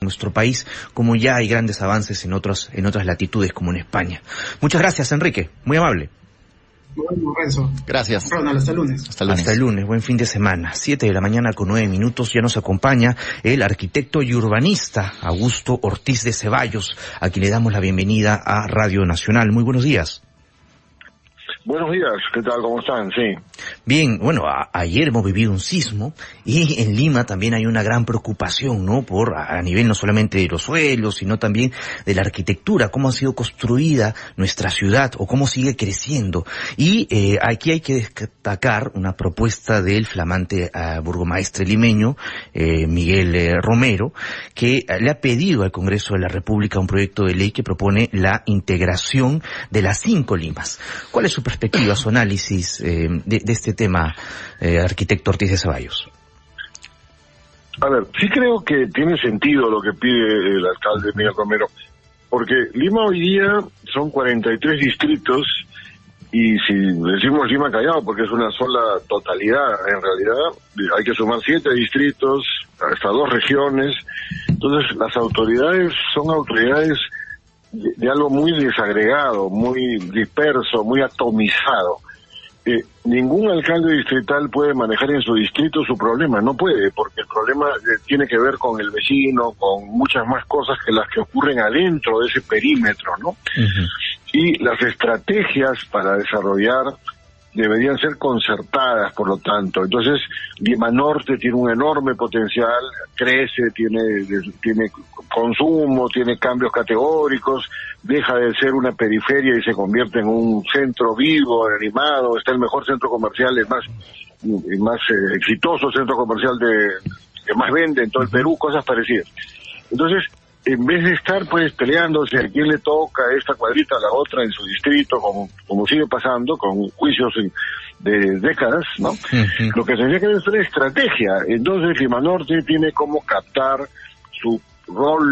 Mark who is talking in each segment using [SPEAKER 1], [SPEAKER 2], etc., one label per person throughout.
[SPEAKER 1] nuestro país, como ya hay grandes avances en otras latitudes, como en España. Muchas gracias, Enrique. Muy amable.
[SPEAKER 2] Bueno, Renzo.
[SPEAKER 3] Gracias.
[SPEAKER 2] Ronald, hasta el lunes.
[SPEAKER 1] Hasta el lunes. Buen fin de semana. 7:09 ya nos acompaña el arquitecto y urbanista Augusto Ortiz de Ceballos, a quien le damos la bienvenida a Radio Nacional. Muy buenos días.
[SPEAKER 4] Buenos días, ¿qué tal? ¿Cómo están? Sí.
[SPEAKER 1] Bien, bueno, ayer hemos vivido un sismo y en Lima también hay una gran preocupación, ¿no? A nivel no solamente de los suelos, sino también de la arquitectura, cómo ha sido construida nuestra ciudad o cómo sigue creciendo. Y aquí hay que destacar una propuesta del flamante burgomaestre limeño, Miguel Romero, que le ha pedido al Congreso de la República un proyecto de ley que propone la integración de las 5 Limas. ¿Cuál es su perspectiva, su análisis de este tema, arquitecto Ortiz de Ceballos?
[SPEAKER 4] A ver, sí creo que tiene sentido lo que pide el alcalde Miguel Romero, porque Lima hoy día son 43 distritos, y si decimos Lima Callao, porque es una sola totalidad, en realidad hay que sumar 7 distritos, hasta 2 regiones. Entonces las autoridades son autoridades de algo muy desagregado, muy disperso, muy atomizado. Ningún alcalde distrital puede manejar en su distrito su problema, no puede, porque el problema tiene que ver con el vecino, con muchas más cosas que las que ocurren adentro de ese perímetro, ¿no? Uh-huh. Y las estrategias para desarrollar deberían ser concertadas, por lo tanto. Entonces, Lima Norte tiene un enorme potencial, crece, tiene consumo, tiene cambios categóricos, deja de ser una periferia y se convierte en un centro vivo, animado, está el mejor centro comercial, el más exitoso centro comercial que más vende en todo el Perú, cosas parecidas. Entonces, en vez de estar pues peleándose a quién le toca esta cuadrita a la otra en su distrito, como sigue pasando, con juicios de décadas, ¿no? Uh-huh. Lo que tendría que haber es una estrategia. Entonces Lima Norte tiene como captar su rol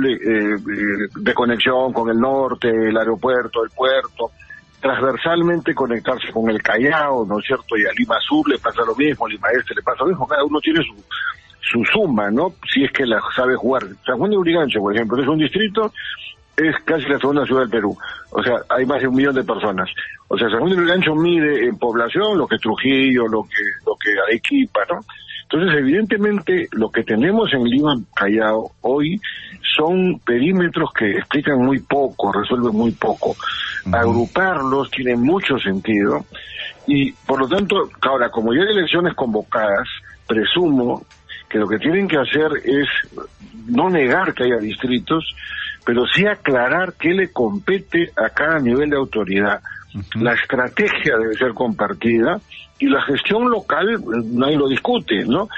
[SPEAKER 4] de conexión con el norte, el aeropuerto, el puerto, transversalmente conectarse con el Callao, ¿no es cierto? Y a Lima Sur le pasa lo mismo, a Lima Este le pasa lo mismo, cada uno tiene su suma, ¿no? Si es que la sabe jugar. San Juan de Lurigancho, por ejemplo, es un distrito, es casi la segunda ciudad del Perú. O sea, hay más de 1 millón de personas. O sea, San Juan de Lurigancho mide en población lo que Trujillo, lo que Arequipa, ¿no? Entonces, evidentemente, lo que tenemos en Lima Callao hoy son perímetros que explican muy poco, resuelven muy poco. Uh-huh. Agruparlos tiene mucho sentido y, por lo tanto, ahora, como ya hay elecciones convocadas, presumo que lo que tienen que hacer es no negar que haya distritos, pero sí aclarar qué le compete a cada nivel de autoridad. Uh-huh. La estrategia debe ser compartida y la gestión local nadie lo discute, ¿no?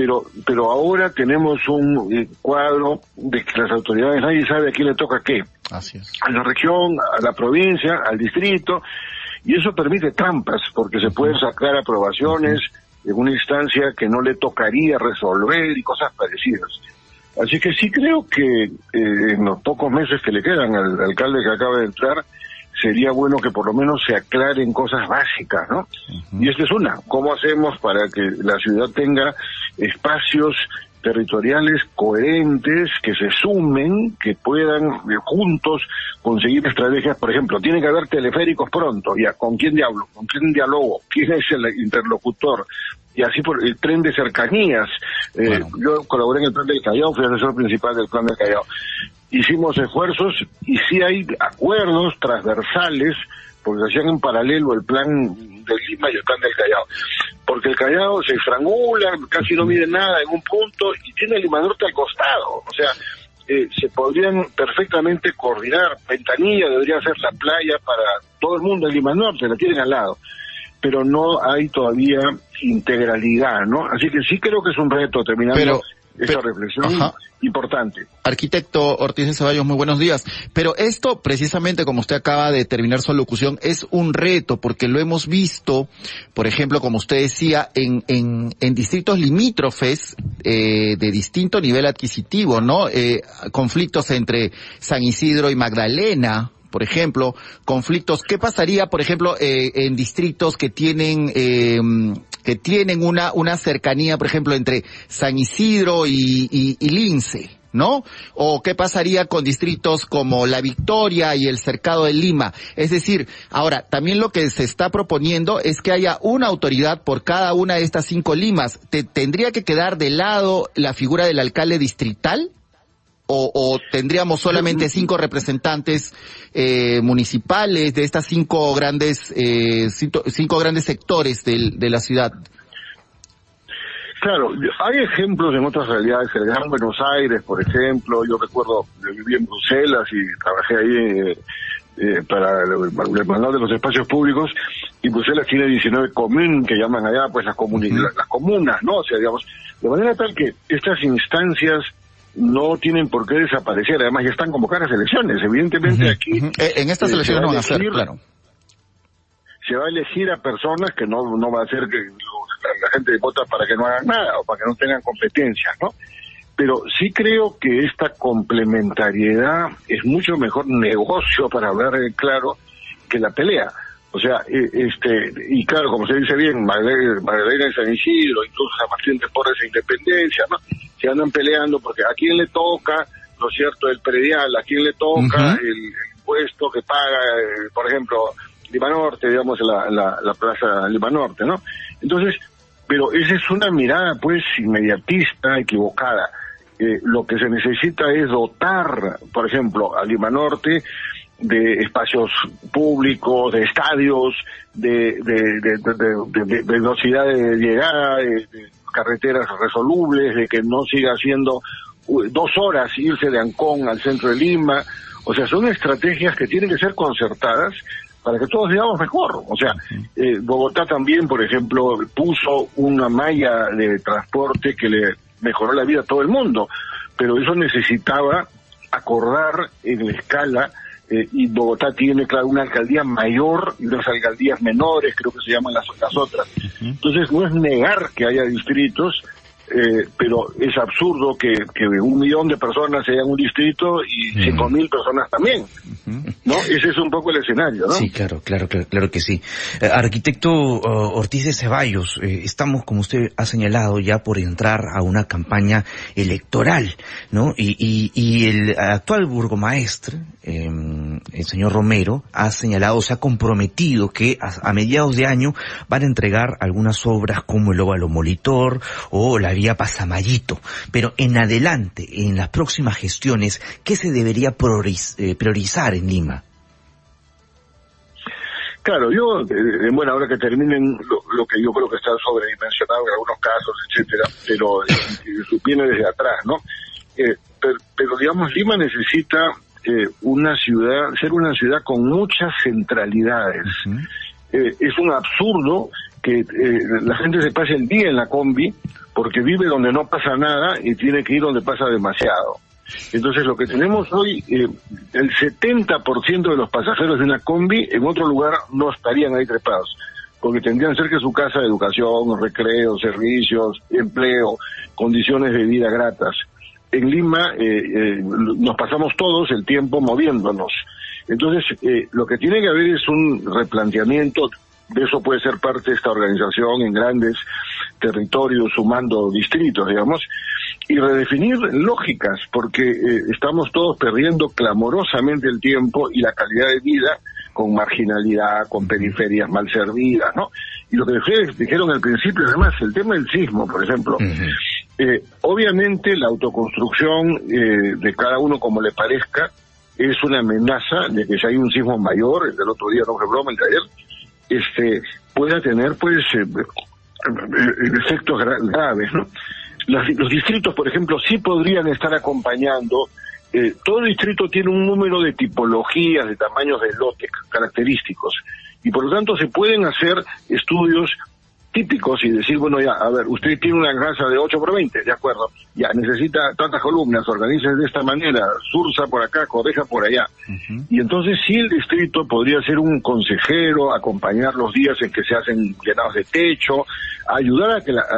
[SPEAKER 4] Pero ahora tenemos un cuadro de que las autoridades, nadie sabe a quién le toca qué.
[SPEAKER 3] Así es. A
[SPEAKER 4] la región, a la provincia, al distrito, y eso permite trampas, porque se pueden sacar aprobaciones en una instancia que no le tocaría resolver y cosas parecidas. Así que sí creo que en los pocos meses que le quedan al alcalde que acaba de entrar, sería bueno que por lo menos se aclaren cosas básicas, ¿no? Uh-huh. Y esta es una, ¿cómo hacemos para que la ciudad tenga espacios territoriales coherentes, que se sumen, que puedan juntos conseguir estrategias? Por ejemplo, tiene que haber teleféricos pronto, ya, ¿con quién diablo? ¿Con quién dialogo? ¿Quién es el interlocutor? Y así por el tren de cercanías. Bueno. Yo colaboré en el plan del Callao, fui asesor principal del plan del Callao. Hicimos esfuerzos y sí hay acuerdos transversales, porque se hacían en paralelo el plan de Lima y el plan del Callao. Porque el Callao se estrangula, casi no mide nada en un punto y tiene Lima Norte al costado. O sea, se podrían perfectamente coordinar. Ventanilla debería ser la playa para todo el mundo en Lima Norte, la tienen al lado. Pero no hay todavía integralidad, ¿no? Así que sí creo que es un reto terminando esta reflexión. Ajá. Importante.
[SPEAKER 3] Arquitecto Ortiz de Ceballos, muy buenos días. Pero esto, precisamente, como usted acaba de terminar su alocución, es un reto, porque lo hemos visto, por ejemplo, como usted decía, en distritos limítrofes, de distinto nivel adquisitivo, ¿no? Conflictos entre San Isidro y Magdalena, por ejemplo, conflictos. ¿Qué pasaría, por ejemplo, en distritos que tienen una cercanía, por ejemplo, entre San Isidro y Lince? ¿no? ¿O qué pasaría con distritos como La Victoria y el Cercado de Lima? Es decir, ahora, también lo que se está proponiendo es que haya una autoridad por cada una de estas 5 limas. ¿Tendría que quedar de lado la figura del alcalde distrital? ¿O tendríamos solamente 5 representantes municipales de estas 5 grandes sectores de la ciudad?
[SPEAKER 4] Claro, hay ejemplos en otras realidades. El Gran Buenos Aires, por ejemplo, yo recuerdo, viví en Bruselas y trabajé ahí para el manual de los espacios públicos, y Bruselas tiene 19 comunes, que llaman allá pues las comunas, ¿no? O sea, digamos, de manera tal que estas instancias no tienen por qué desaparecer. Además ya están convocadas elecciones, evidentemente aquí
[SPEAKER 3] en estas elecciones no van a ser, claro,
[SPEAKER 4] se va a elegir a personas que no va a ser que la gente vota para que no hagan nada o para que no tengan competencias, ¿no? Pero sí creo que esta complementariedad es mucho mejor negocio, para hablar claro, que la pelea. O sea, y claro, como se dice bien, Magdalena de San Isidro, incluso San Martín de Porres e Independencia, ¿no? Se andan peleando porque a quién le toca, ¿no es cierto?, el predial, a quién le toca el impuesto que paga, por ejemplo, Lima Norte, digamos, la plaza Lima Norte, ¿no? Entonces, pero esa es una mirada, pues, inmediatista, equivocada. Lo que se necesita es dotar, por ejemplo, a Lima Norte de espacios públicos, de estadios, de velocidad de llegada, de carreteras resolubles, de que no siga siendo 2 horas irse de Ancón al centro de Lima. O sea, son estrategias que tienen que ser concertadas para que todos vivamos mejor. O sea, Bogotá también, por ejemplo, puso una malla de transporte que le mejoró la vida a todo el mundo, pero eso necesitaba acordar en la escala, y Bogotá tiene, claro, una alcaldía mayor y unas alcaldías menores, creo que se llaman las otras. Entonces no es negar que haya distritos, pero es absurdo que 1 millón de personas sean un distrito y 5.000 personas también, ¿no? Ese es un poco el escenario, ¿no?
[SPEAKER 1] Sí, claro que sí. Arquitecto Ortiz de Ceballos, estamos, como usted ha señalado, ya por entrar a una campaña electoral, ¿no? Y el actual burgomaestre, el señor Romero, ha señalado, se ha comprometido que a mediados de año van a entregar algunas obras como el óvalo Molitor o la vía Pasamayito, pero en adelante, en las próximas gestiones, ¿qué se debería priorizar en Lima?
[SPEAKER 4] Claro, yo, bueno, ahora que terminen lo que yo creo que está sobredimensionado en algunos casos, etcétera, pero viene desde atrás, ¿no? Pero digamos, Lima necesita ser una ciudad con muchas centralidades. Es un absurdo que la gente se pase el día en la combi porque vive donde no pasa nada y tiene que ir donde pasa demasiado. Entonces lo que tenemos hoy, el 70% de los pasajeros de una combi en otro lugar no estarían ahí trepados, porque tendrían cerca de su casa educación, recreo, servicios, empleo, condiciones de vida gratas. En Lima nos pasamos todos el tiempo moviéndonos. Entonces lo que tiene que haber es un replanteamiento. De eso puede ser parte de esta organización en grandes territorios, sumando distritos, digamos, y redefinir lógicas, porque estamos todos perdiendo clamorosamente el tiempo y la calidad de vida con marginalidad, con periferias mal servidas, ¿no? Y lo que ustedes dijeron al principio, además, el tema del sismo, por ejemplo. Obviamente la autoconstrucción de cada uno como le parezca es una amenaza de que si hay un sismo mayor, el del otro día no fue broma, el de ayer, pueda tener pues efectos graves, ¿no? Los distritos, por ejemplo, sí podrían estar acompañando. Todo distrito tiene un número de tipologías, de tamaños de lotes característicos, y por lo tanto se pueden hacer estudios típicos y decir, bueno, ya, a ver, usted tiene una casa de 8x20, de acuerdo, ya necesita tantas columnas, organice de esta manera, surza por acá, correja por allá. Y entonces sí, el distrito podría ser un consejero, acompañar los días en que se hacen llenados de techo, ayudar a que la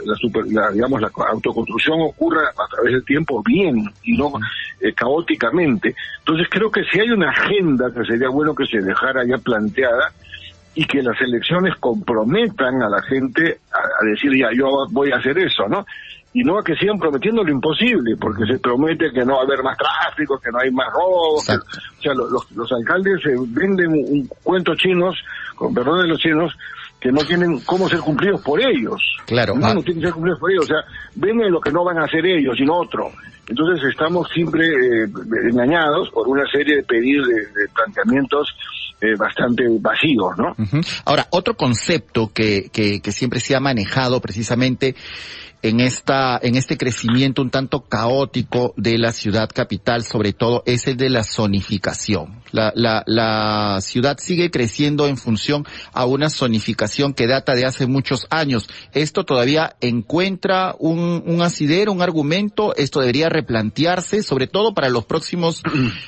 [SPEAKER 4] autoconstrucción ocurra a través del tiempo bien y no caóticamente. Entonces creo que si hay una agenda que sería bueno que se dejara ya planteada, y que las elecciones comprometan a la gente a decir, ya, yo voy a hacer eso, ¿no? y no a que sigan prometiendo lo imposible, porque se promete que no va a haber más tráfico, que no hay más robos, o sea, los alcaldes venden un cuento chinos, con perdón de los chinos, que no tienen cómo ser cumplidos por ellos.
[SPEAKER 3] Claro.
[SPEAKER 4] No tienen que ser cumplidos por ellos, o sea, venden lo que no van a hacer ellos, sino otro. Entonces estamos siempre engañados por una serie de pedidos, de planteamientos bastante vacíos, ¿no?
[SPEAKER 3] Uh-huh. Ahora, otro concepto que siempre se ha manejado precisamente en este crecimiento un tanto caótico de la ciudad capital, sobre todo, es el de la zonificación. La ciudad sigue creciendo en función a una zonificación que data de hace muchos años. ¿Esto todavía encuentra un asidero, un argumento? ¿Esto debería replantearse, sobre todo para los próximos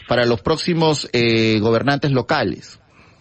[SPEAKER 3] gobernantes locales?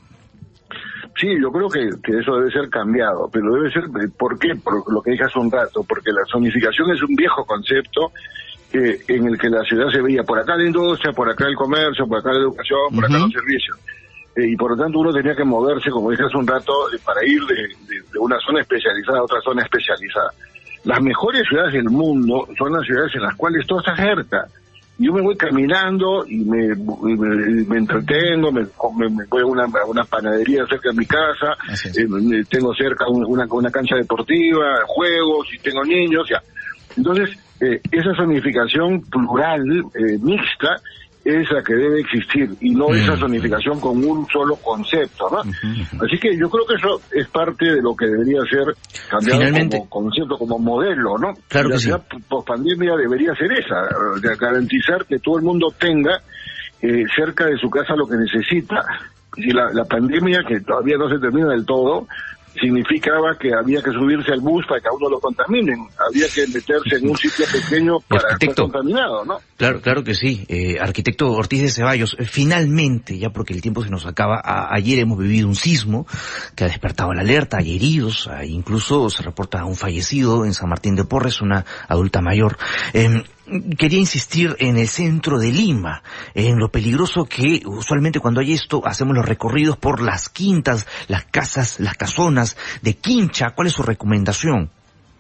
[SPEAKER 4] Sí, yo creo que eso debe ser cambiado, pero debe ser, ¿por qué? Por lo que dije hace un rato, porque la zonificación es un viejo concepto en el que la ciudad se veía por acá la industria, por acá el comercio, por acá la educación, por acá los servicios. Y por lo tanto uno tenía que moverse, como dije hace un rato, para ir de una zona especializada a otra zona especializada. Las mejores ciudades del mundo son las ciudades en las cuales todo está cerca. Yo me voy caminando y me entretengo, me voy a una panadería cerca de mi casa, tengo cerca una cancha deportiva, juegos, y tengo niños, ya. Entonces, esa zonificación plural, mixta, es la que debe existir, y no esa zonificación con un solo concepto, ¿no? Así que yo creo que eso es parte de lo que debería ser cambiado como concepto, como modelo, ¿no?
[SPEAKER 1] Claro que sí.
[SPEAKER 4] La pospandemia debería ser esa, de garantizar que todo el mundo tenga cerca de su casa lo que necesita. Y la pandemia, que todavía no se termina del todo, significaba que había que subirse al bus para que a uno lo contaminen, había que meterse en un sitio pequeño para estar contaminado, ¿no?
[SPEAKER 1] Claro que sí. Arquitecto Ortiz de Ceballos, finalmente, ya porque el tiempo se nos acaba, ayer hemos vivido un sismo que ha despertado la alerta, hay heridos, incluso se reporta un fallecido en San Martín de Porres, una adulta mayor. Quería insistir en el centro de Lima, en lo peligroso que usualmente cuando hay esto hacemos los recorridos por las quintas, las casas, las casonas de Quincha. ¿Cuál es su recomendación?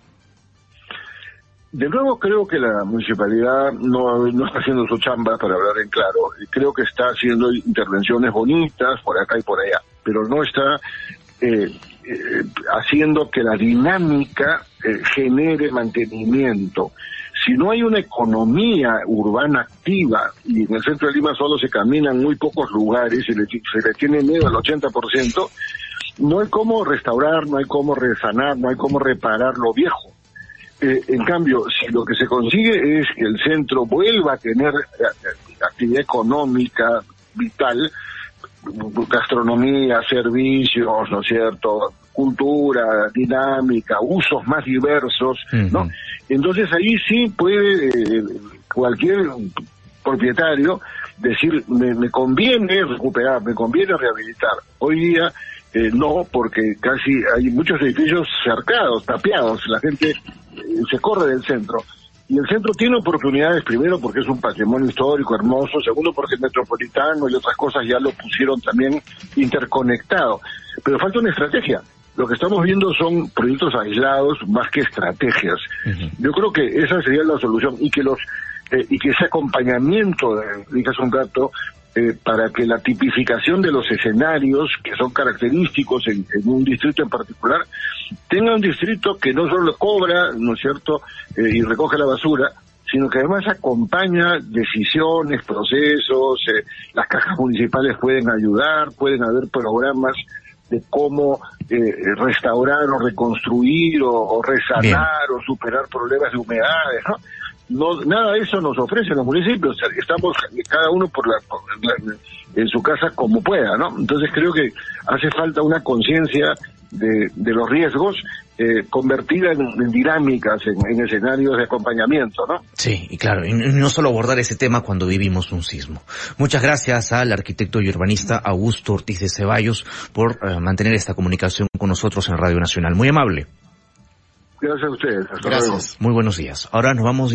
[SPEAKER 4] De nuevo, creo que la municipalidad no está haciendo su chamba, para hablar en claro. Creo que está haciendo intervenciones bonitas por acá y por allá, pero no está haciendo que la dinámica genere mantenimiento. Si no hay una economía urbana activa, y en el centro de Lima solo se camina en muy pocos lugares, y se le tiene miedo al 80%, no hay cómo restaurar, no hay cómo resanar, no hay cómo reparar lo viejo. En cambio, si lo que se consigue es que el centro vuelva a tener actividad económica vital, gastronomía, servicios, ¿no es cierto?, cultura, dinámica, usos más diversos, ¿no? Entonces ahí sí puede cualquier propietario decir, me conviene recuperar, me conviene rehabilitar. Hoy día no, porque casi hay muchos edificios cercados, tapiados, la gente se corre del centro. Y el centro tiene oportunidades, primero porque es un patrimonio histórico hermoso, segundo porque es metropolitano y otras cosas ya lo pusieron también interconectado. Pero falta una estrategia. Lo que estamos viendo son proyectos aislados más que estrategias. Yo creo que esa sería la solución, y que ese acompañamiento, dije hace un rato, para que la tipificación de los escenarios que son característicos en un distrito en particular tenga un distrito que no solo cobra, ¿no es cierto?, y recoge la basura, sino que además acompaña decisiones, procesos, las cajas municipales pueden ayudar, pueden haber programas de cómo restaurar o reconstruir o resanar o superar problemas de humedades, ¿no? No, nada de eso nos ofrecen los municipios. Estamos cada uno en su casa como pueda, ¿no? Entonces creo que hace falta una conciencia de los riesgos convertida en dinámicas, en escenarios de acompañamiento, ¿no?
[SPEAKER 1] Sí, y claro, y no solo abordar ese tema cuando vivimos un sismo. Muchas gracias al arquitecto y urbanista Augusto Ortiz de Ceballos por mantener esta comunicación con nosotros en Radio Nacional. Muy amable.
[SPEAKER 4] Gracias a ustedes. Hasta
[SPEAKER 3] Gracias.
[SPEAKER 4] luego.
[SPEAKER 1] Muy buenos días. Ahora nos vamos